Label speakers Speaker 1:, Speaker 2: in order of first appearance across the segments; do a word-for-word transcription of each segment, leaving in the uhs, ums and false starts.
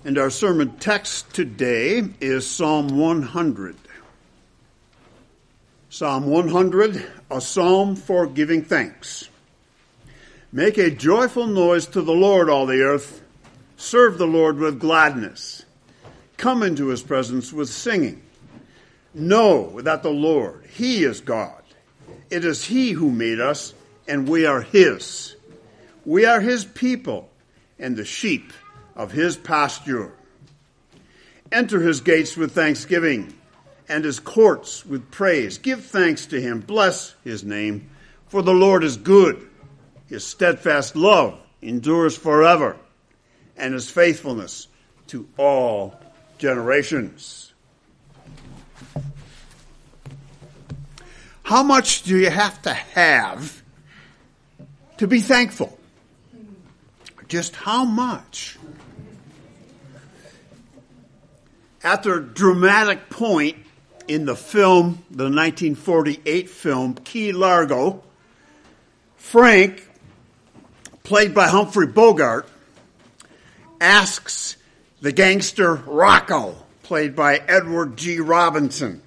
Speaker 1: And our sermon text today is Psalm one hundred. Psalm one hundred, a psalm for giving thanks. Make a joyful noise to the Lord, all the earth. Serve the Lord with gladness. Come into his presence with singing. Know that the Lord, he is God. It is he who made us, and we are his. We are his people, and the sheep of his pasture. Enter his gates with thanksgiving, and his courts with praise. Give thanks to him. Bless his name, for the Lord is good. His steadfast love endures forever, and his faithfulness to all generations. How much do you have to have to be thankful? Just how much? At the dramatic point in the film, the nineteen forty-eight film, Key Largo, Frank, played by Humphrey Bogart, asks the gangster Rocco, played by Edward G. Robinson,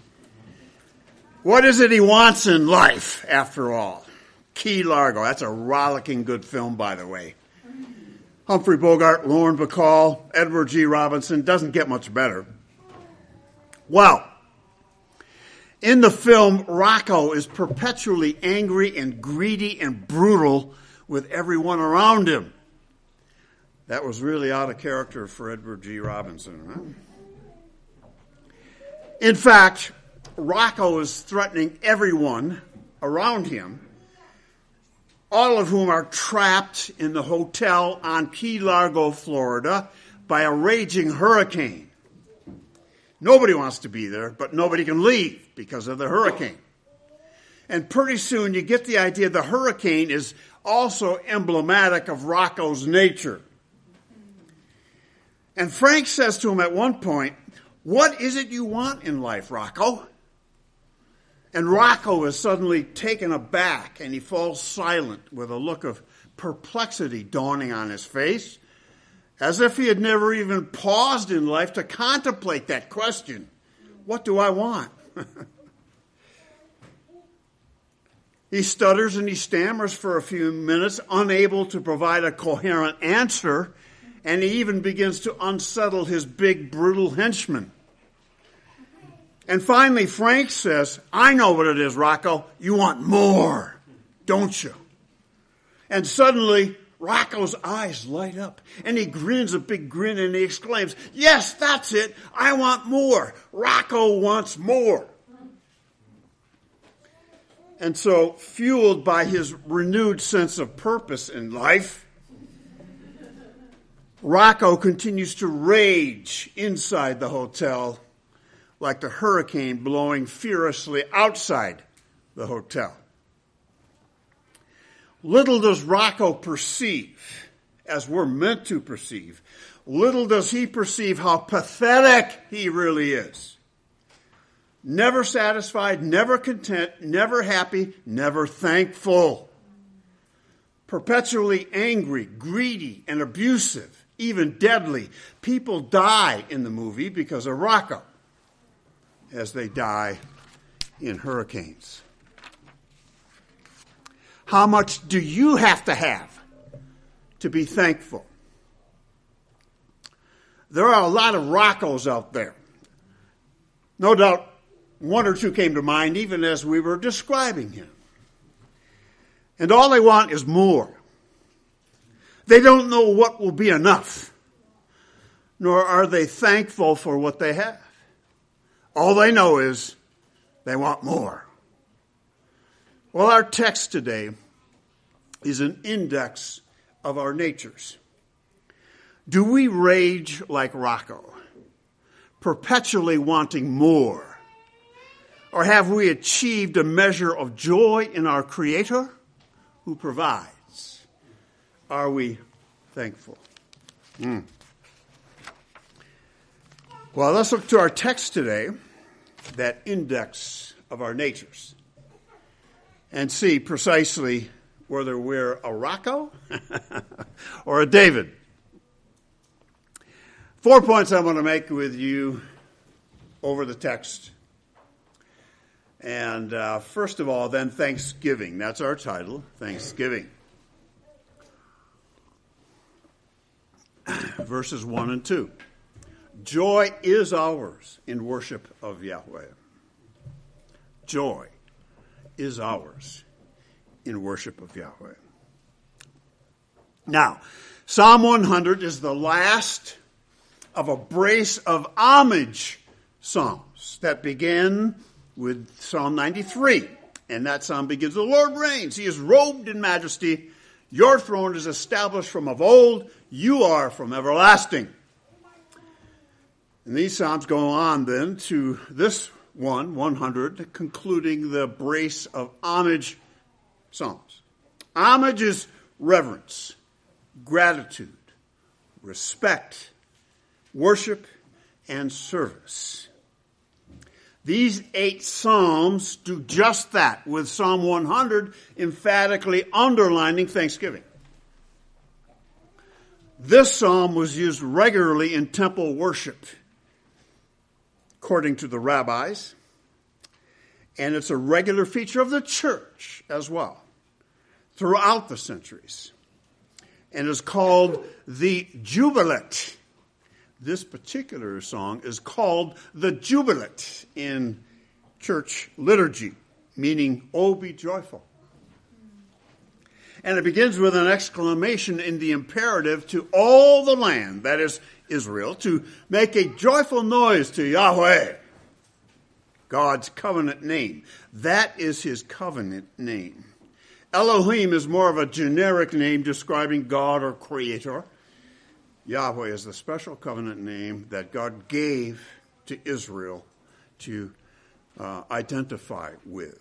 Speaker 1: what is it he wants in life, after all? Key Largo. That's a rollicking good film, by the way. Humphrey Bogart, Lauren Bacall, Edward G. Robinson. Doesn't get much better. Well, in the film, Rocco is perpetually angry and greedy and brutal with everyone around him. That was really out of character for Edward G. Robinson. Huh? In fact, Rocco is threatening everyone around him, all of whom are trapped in the hotel on Key Largo, Florida, by a raging hurricane. Nobody wants to be there, but nobody can leave because of the hurricane. And pretty soon you get the idea the hurricane is also emblematic of Rocco's nature. And Frank says to him at one point, what is it you want in life, Rocco? And Rocco is suddenly taken aback, and he falls silent with a look of perplexity dawning on his face, as if he had never even paused in life to contemplate that question. What do I want? He stutters and he stammers for a few minutes, unable to provide a coherent answer, and he even begins to unsettle his big, brutal henchman. And finally, Frank says, I know what it is, Rocco. You want more, don't you? And suddenly, Rocco's eyes light up, and he grins a big grin, and he exclaims, yes, that's it. I want more. Rocco wants more. And so, fueled by his renewed sense of purpose in life, Rocco continues to rage inside the hotel, like the hurricane blowing furiously outside the hotel. Little does Rocco perceive, as we're meant to perceive, little does he perceive how pathetic he really is. Never satisfied, never content, never happy, never thankful. Perpetually angry, greedy, and abusive, even deadly. People die in the movie because of Rocco, as they die in hurricanes. How much do you have to have to be thankful? There are a lot of Roccos out there. No doubt one or two came to mind even as we were describing him. And all they want is more. They don't know what will be enough, nor are they thankful for what they have. All they know is they want more. Well, our text today is an index of our natures. Do we rage like Rocco, perpetually wanting more? Or have we achieved a measure of joy in our Creator who provides? Are we thankful? Mm. Well, let's look to our text today, that index of our natures, and see precisely whether we're a Rocco or a David. Four points I want to make with you over the text. And uh, first of all, then, Thanksgiving. That's our title, Thanksgiving. Verses one and two. Joy is ours in worship of Yahweh. Joy is ours in worship of Yahweh. Now, Psalm one hundred is the last of a brace of homage psalms that begin with Psalm ninety-three. And that psalm begins, the Lord reigns. He is robed in majesty. Your throne is established from of old. You are from everlasting. And these psalms go on then to this one, one hundred, concluding the brace of homage psalms. Homage is reverence, gratitude, respect, worship, and service. These eight psalms do just that, with Psalm one hundred emphatically underlining thanksgiving. This psalm was used regularly in temple worship, according to the rabbis, and it's a regular feature of the church as well, throughout the centuries, and is called the Jubilant. This particular song is called the Jubilant in church liturgy, meaning, oh, be joyful. And it begins with an exclamation in the imperative to all the land, that is Israel, to make a joyful noise to Yahweh, God's covenant name. That is his covenant name. Elohim is more of a generic name describing God or creator. Yahweh is the special covenant name that God gave to Israel to uh, identify with.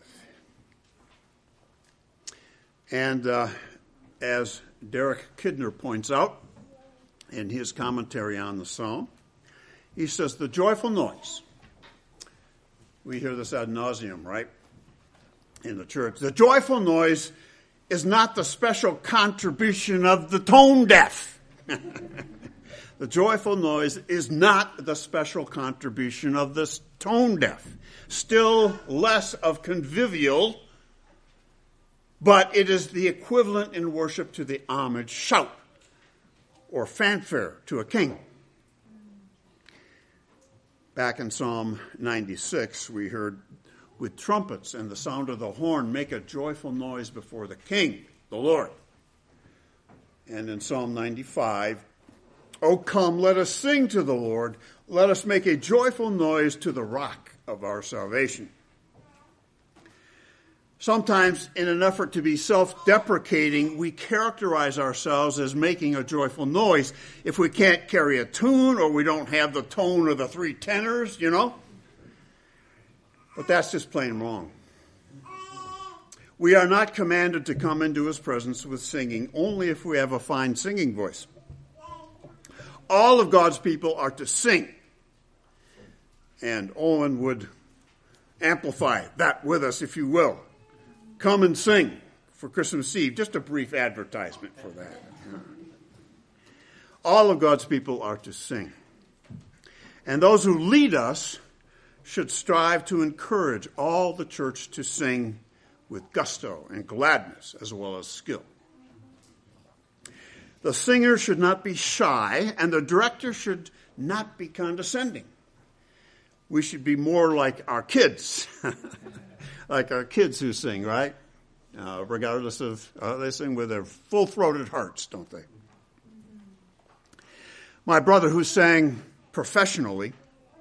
Speaker 1: And uh, as Derek Kidner points out in his commentary on the psalm, he says, the joyful noise. We hear this ad nauseum, right, in the church. The joyful noise is not the special contribution of the tone deaf. The joyful noise is not the special contribution of the tone deaf. Still less of convivial, but it is the equivalent in worship to the homage shout or fanfare to a king. Back in Psalm ninety-six, we heard, with trumpets and the sound of the horn, make a joyful noise before the King, the Lord. And in Psalm ninety-five, O come, let us sing to the Lord. Let us make a joyful noise to the rock of our salvation. Sometimes, in an effort to be self-deprecating, we characterize ourselves as making a joyful noise if we can't carry a tune or we don't have the tone of the three tenors, you know. But that's just plain wrong. We are not commanded to come into his presence with singing, only if we have a fine singing voice. All of God's people are to sing. And Owen would amplify that with us, if you will. Come and sing for Christmas Eve. Just a brief advertisement for that. All of God's people are to sing. And those who lead us should strive to encourage all the church to sing with gusto and gladness as well as skill. The singer should not be shy, and the director should not be condescending. We should be more like our kids, like our kids who sing, right? Uh, regardless of, uh, they sing with their full-throated hearts, don't they? My brother, who sang professionally,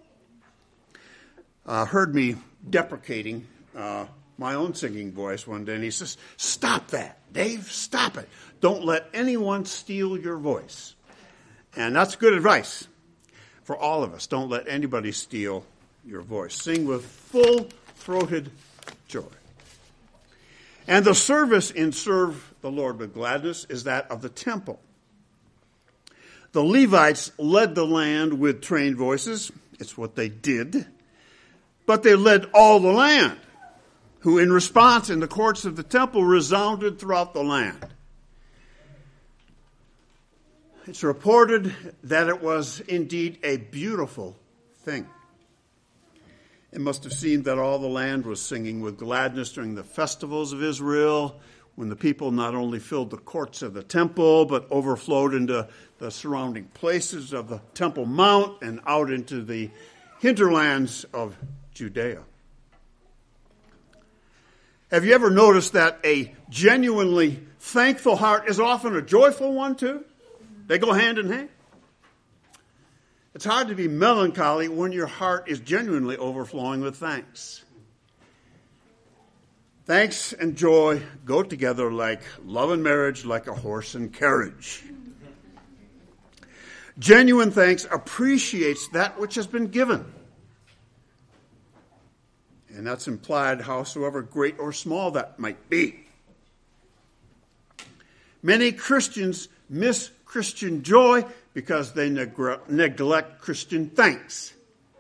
Speaker 1: uh, heard me deprecating uh, my own singing voice one day, and he says, "Stop that, Dave, stop it. Don't let anyone steal your voice." And that's good advice for all of us. Don't let anybody steal your voice. Sing with full-throated joy. And the service in Serve the Lord with Gladness is that of the temple. The Levites led the land with trained voices. It's what they did. But they led all the land, who in response in the courts of the temple resounded throughout the land. It's reported that it was indeed a beautiful thing. It must have seemed that all the land was singing with gladness during the festivals of Israel, when the people not only filled the courts of the temple, but overflowed into the surrounding places of the Temple Mount and out into the hinterlands of Judea. Have you ever noticed that a genuinely thankful heart is often a joyful one too? They go hand in hand. It's hard to be melancholy when your heart is genuinely overflowing with thanks. Thanks and joy go together like love and marriage, like a horse and carriage. Genuine thanks appreciates that which has been given. And that's implied howsoever great or small that might be. Many Christians miss Christian joy because they negre- neglect Christian thanks.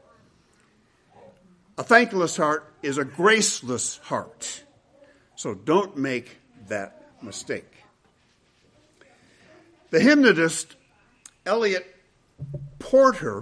Speaker 1: A thankless heart is a graceless heart. So don't make that mistake. The hymnodist Elliot Porter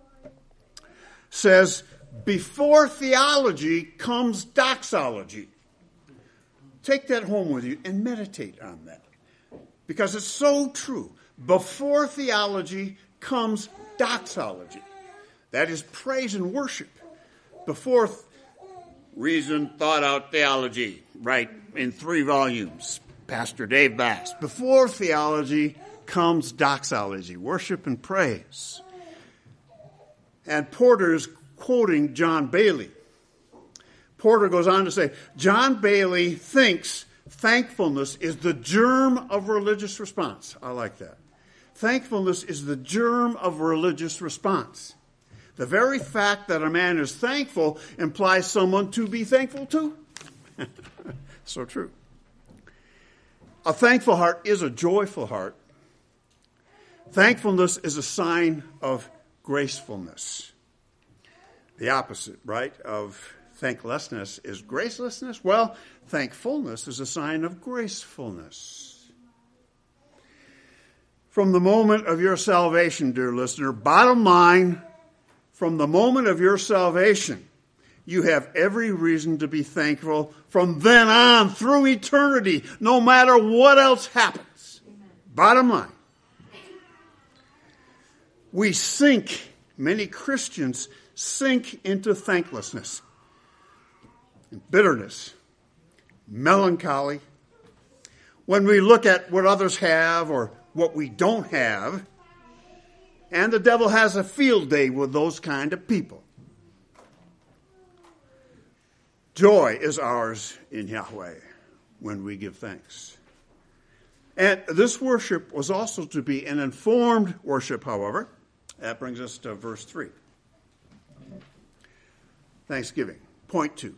Speaker 1: says, before theology comes doxology. Take that home with you and meditate on that. Because it's so true. Before theology comes doxology. That is praise and worship. Before th- reason, thought out theology, right, in three volumes. Pastor Dave Bass. Before theology comes doxology, worship and praise. And Porter's quoting John Bailey. Porter goes on to say, John Bailey thinks thankfulness is the germ of religious response. I like that. Thankfulness is the germ of religious response. The very fact that a man is thankful implies someone to be thankful to. So true. A thankful heart is a joyful heart. Thankfulness is a sign of gracefulness. The opposite, right, of thanklessness is gracelessness. Well, thankfulness is a sign of gracefulness. From the moment of your salvation, dear listener, bottom line, from the moment of your salvation, you have every reason to be thankful from then on through eternity, no matter what else happens. Amen. Bottom line. We sink, many Christians sink into thanklessness, bitterness, melancholy. When we look at what others have or what we don't have, and the devil has a field day with those kind of people. Joy is ours in Yahweh when we give thanks. And this worship was also to be an informed worship, however. That brings us to verse three. Thanksgiving. Point two.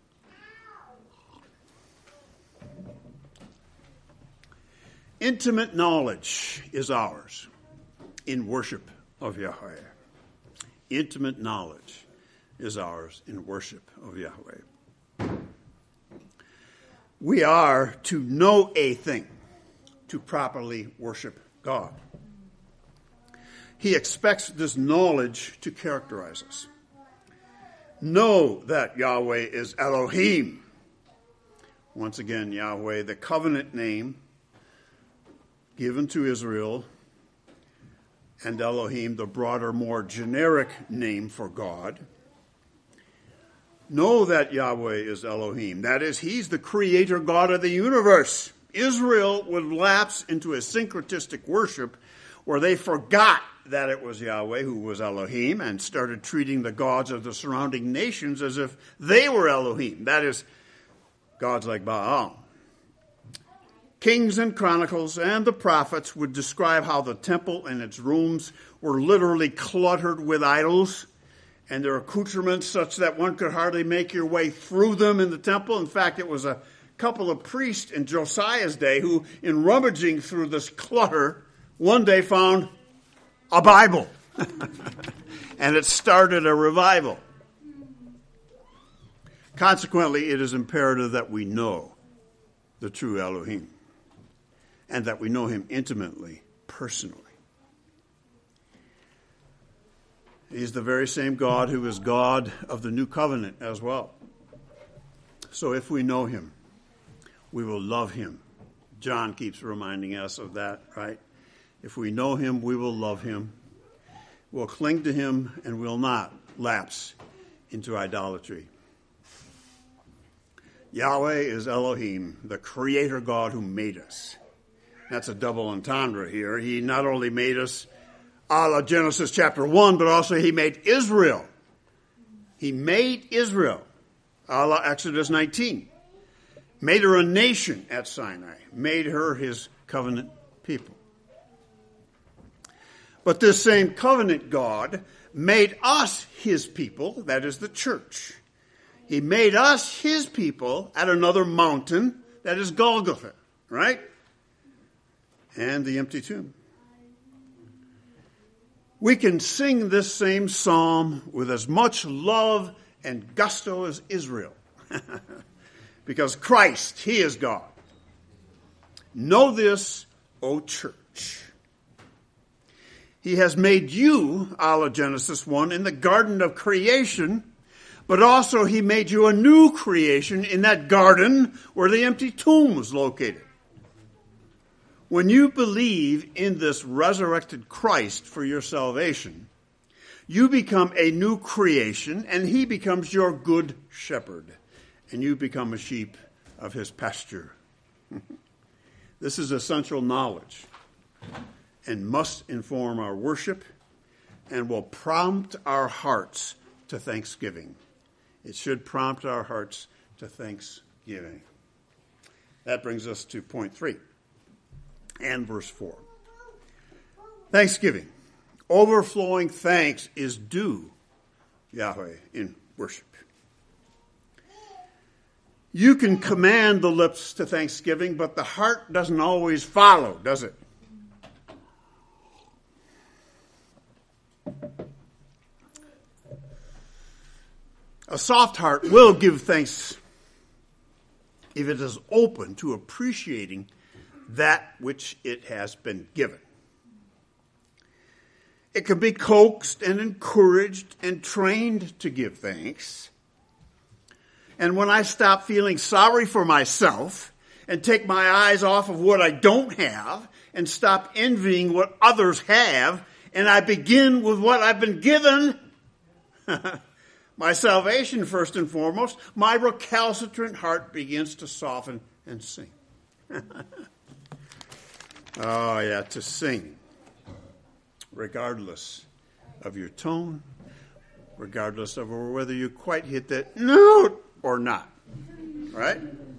Speaker 1: Intimate knowledge is ours in worship of Yahweh. Intimate knowledge is ours in worship of Yahweh. We are to know a thing to properly worship God. He expects this knowledge to characterize us. Know that Yahweh is Elohim. Once again, Yahweh, the covenant name given to Israel, and Elohim, the broader, more generic name for God. Know that Yahweh is Elohim. That is, he's the creator God of the universe. Israel would lapse into a syncretistic worship where they forgot that it was Yahweh who was Elohim and started treating the gods of the surrounding nations as if they were Elohim. That is, gods like Baal. Kings and Chronicles and the prophets would describe how the temple and its rooms were literally cluttered with idols and their accoutrements such that one could hardly make your way through them in the temple. In fact, it was a couple of priests in Josiah's day who, in rummaging through this clutter, one day found a Bible. And it started a revival. Consequently, it is imperative that we know the true Elohim and that we know him intimately, personally. He's the very same God who is God of the new covenant as well. So if we know him, we will love him. John keeps reminding us of that, right? If we know him, we will love him. We'll cling to him and will not lapse into idolatry. Yahweh is Elohim, the creator God who made us. That's a double entendre here. He not only made us a la Genesis chapter one, but also he made Israel. He made Israel a la Exodus nineteen. Made her a nation at Sinai. Made her his covenant people. But this same covenant God made us his people, that is the church. He made us his people at another mountain, that is Golgotha, right? And the empty tomb. We can sing this same psalm with as much love and gusto as Israel. Because Christ, he is God. Know this, O church. He has made you, a la Genesis one, in the garden of creation, but also he made you a new creation in that garden where the empty tomb was located. When you believe in this resurrected Christ for your salvation, you become a new creation, and he becomes your good shepherd, and you become a sheep of his pasture. This is essential knowledge and must inform our worship and will prompt our hearts to thanksgiving. It should prompt our hearts to thanksgiving. That brings us to point three and verse four. Thanksgiving. Overflowing thanks is due Yahweh in worship. You can command the lips to thanksgiving, but the heart doesn't always follow, does it? A soft heart will give thanks if it is open to appreciating that which it has been given. It can be coaxed and encouraged and trained to give thanks. And when I stop feeling sorry for myself and take my eyes off of what I don't have and stop envying what others have, and I begin with what I've been given, my salvation first and foremost, my recalcitrant heart begins to soften and sing. Oh, yeah, to sing, regardless of your tone, regardless of whether you quite hit that note or not, right?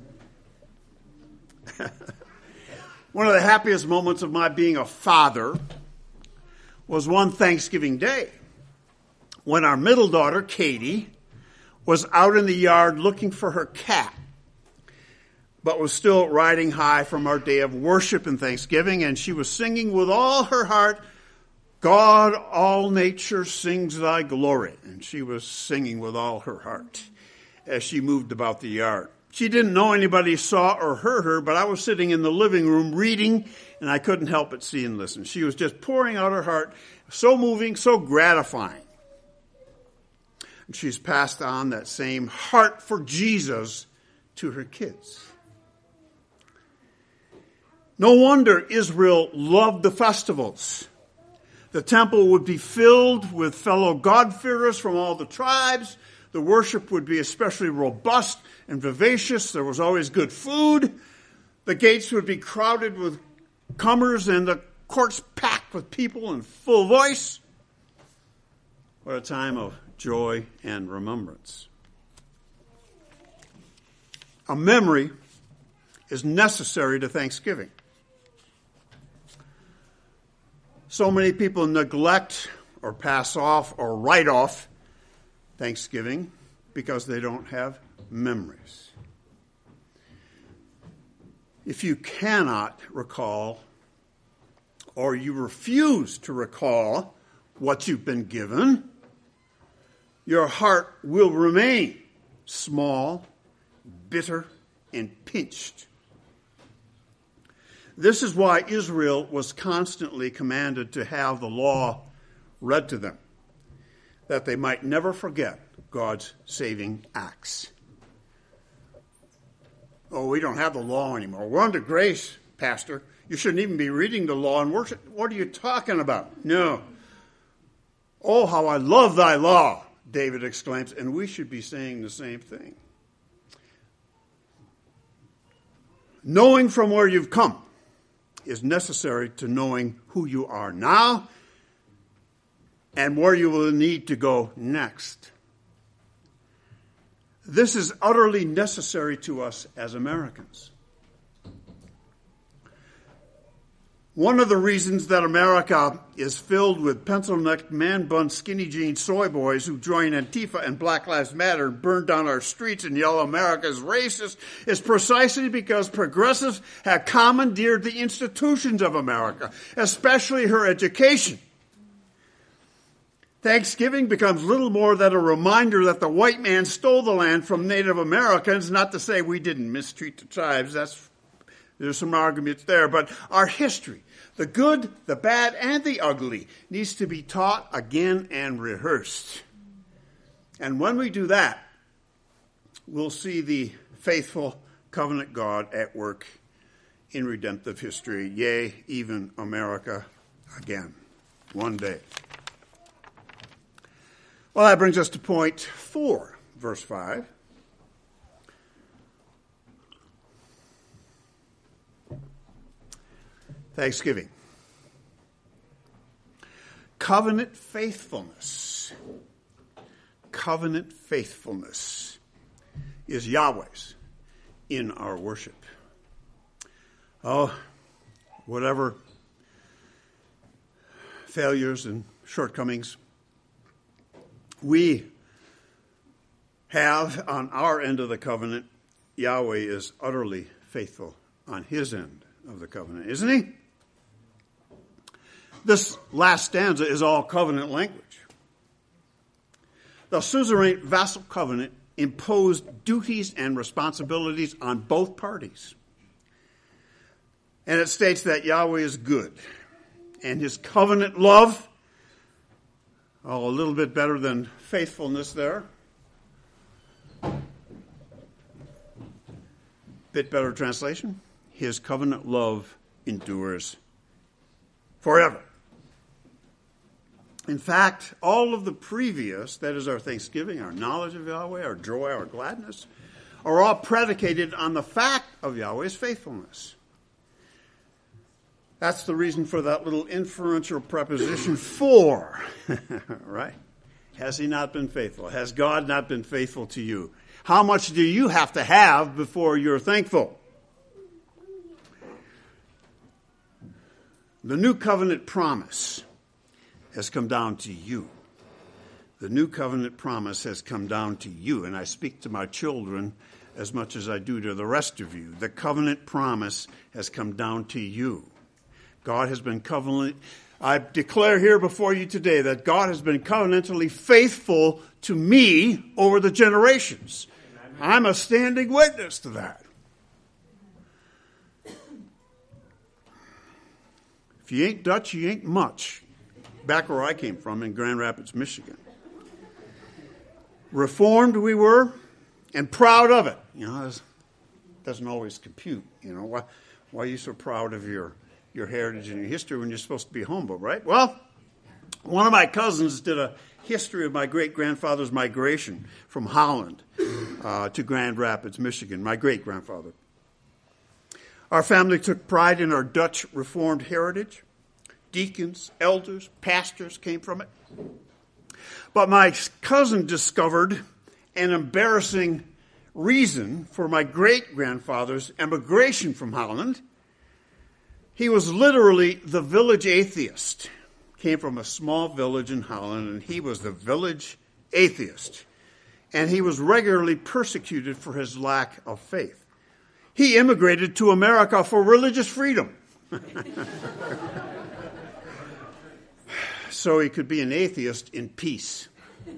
Speaker 1: One of the happiest moments of my being a father was one Thanksgiving day when our middle daughter, Katie, was out in the yard looking for her cat, but was still riding high from our day of worship and thanksgiving, and she was singing with all her heart, God, all nature sings thy glory. And she was singing with all her heart as she moved about the yard. She didn't know anybody saw or heard her, but I was sitting in the living room reading, and I couldn't help but see and listen. She was just pouring out her heart, so moving, so gratifying. And she's passed on that same heart for Jesus to her kids. No wonder Israel loved the festivals. The temple would be filled with fellow God-fearers from all the tribes. The worship would be especially robust and vivacious. There was always good food. The gates would be crowded with comers and the courts packed with people in full voice. What a time of joy and remembrance. A memory is necessary to Thanksgiving. So many people neglect or pass off or write off Thanksgiving because they don't have memories. If you cannot recall or you refuse to recall what you've been given, your heart will remain small, bitter, and pinched. This is why Israel was constantly commanded to have the law read to them. that they might never forget God's saving acts. Oh, we don't have the law anymore. We're under grace, Pastor. You shouldn't even be reading the law and worship. What are you talking about? No. Oh, how I love thy law, David exclaims, and we should be saying the same thing. Knowing from where you've come is necessary to knowing who you are now and where you will need to go next. This is utterly necessary to us as Americans. One of the reasons that America is filled with pencil-necked, man-bun, skinny-jean soy boys who join Antifa and Black Lives Matter and burn down our streets and yell America's racist is precisely because progressives have commandeered the institutions of America, especially her education. Thanksgiving becomes little more than a reminder that the white man stole the land from Native Americans, not to say we didn't mistreat the tribes. That's, there's some arguments there, but our history, the good, the bad, and the ugly, needs to be taught again and rehearsed. And when we do that, we'll see the faithful covenant God at work in redemptive history, yea, even America again, one day. Well, that brings us to point four, verse five. Thanksgiving. Covenant faithfulness. Covenant faithfulness is Yahweh's in our worship. Oh, whatever failures and shortcomings we have on our end of the covenant, Yahweh is utterly faithful on his end of the covenant, isn't he? This last stanza is all covenant language. The suzerain vassal covenant imposed duties and responsibilities on both parties. And it states that Yahweh is good, and his covenant love, oh, a little bit better than faithfulness there. Bit better translation. His covenant love endures forever. In fact, all of the previous, that is our thanksgiving, our knowledge of Yahweh, our joy, our gladness, are all predicated on the fact of Yahweh's faithfulness. That's the reason for that little inferential preposition for, right? Has he not been faithful? Has God not been faithful to you? How much do you have to have before you're thankful? The new covenant promise has come down to you. The new covenant promise has come down to you, and I speak to my children as much as I do to the rest of you. The covenant promise has come down to you. God has been covenant. I declare here before you today that God has been covenantally faithful to me over the generations. I'm a standing witness to that. If you ain't Dutch, you ain't much. Back where I came from in Grand Rapids, Michigan. Reformed we were, and proud of it. You know, it doesn't always compute. You know, why, why are you so proud of your, your heritage and your history when you're supposed to be humble, right? Well, one of my cousins did a history of my great-grandfather's migration from Holland uh, to Grand Rapids, Michigan, my great-grandfather. Our family took pride in our Dutch Reformed heritage. Deacons, elders, pastors came from it. But my cousin discovered an embarrassing reason for my great-grandfather's emigration from Holland. He was literally the village atheist. Came from a small village in Holland, and he was the village atheist. And he was regularly persecuted for his lack of faith. He immigrated to America for religious freedom. So he could be an atheist in peace.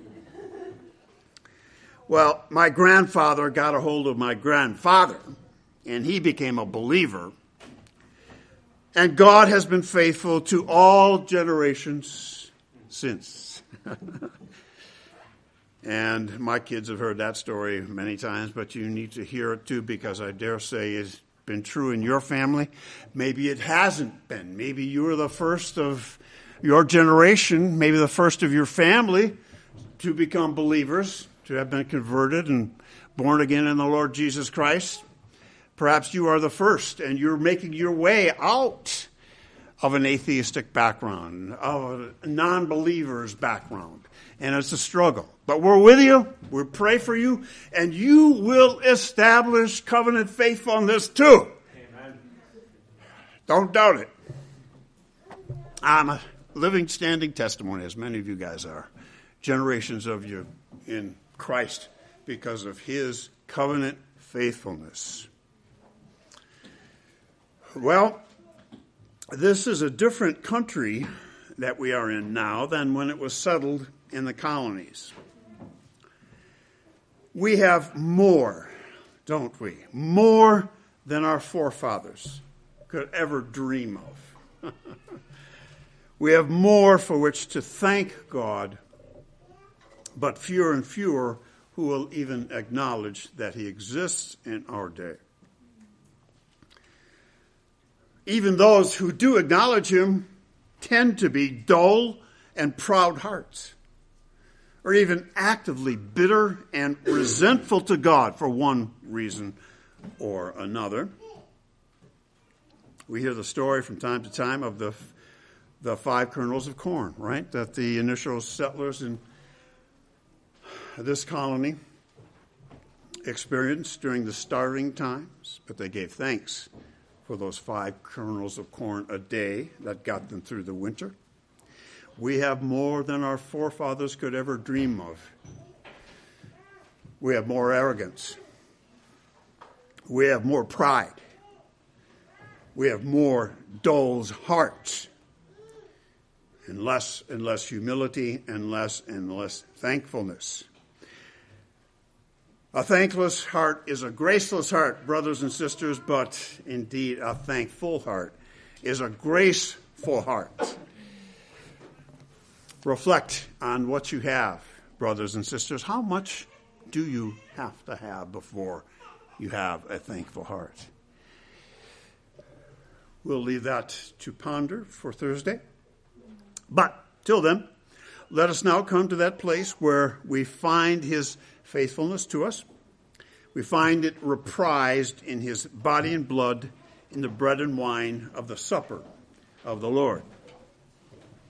Speaker 1: Well, my grandfather got a hold of my grandfather, and he became a believer. And God has been faithful to all generations since. And my kids have heard that story many times, but you need to hear it too, because I dare say it's been true in your family. Maybe it hasn't been. Maybe you were the first of your generation, maybe the first of your family to become believers, to have been converted and born again in the Lord Jesus Christ. Perhaps you are the first, and you're making your way out of an atheistic background, of a non-believer's background. And it's a struggle. But we're with you. We pray for you. And you will establish covenant faithfulness too. Amen. Don't doubt it. I'm a living, standing testimony, as many of you guys are. Generations of you in Christ because of his covenant faithfulness. Well, this is a different country that we are in now than when it was settled in the colonies. We have more, don't we? More than our forefathers could ever dream of. We have more for which to thank God, but fewer and fewer who will even acknowledge that he exists in our day. Even those who do acknowledge him tend to be dull and proud hearts, or even actively bitter and resentful to God for one reason or another. We hear the story from time to time of the the five kernels of corn, right, that the initial settlers in this colony experienced during the starving times, but they gave thanks for those five kernels of corn a day that got them through the winter. We have more than our forefathers could ever dream of. We have more arrogance. We have more pride. We have more dull hearts, and less and less humility, and less and less thankfulness. A thankless heart is a graceless heart, brothers and sisters, but indeed a thankful heart is a graceful heart. Reflect on what you have, brothers and sisters. How much do you have to have before you have a thankful heart? We'll leave that to ponder for Thursday. But till then, let us now come to that place where we find his faithfulness to us. We find it reprised in his body and blood in the bread and wine of the supper of the Lord.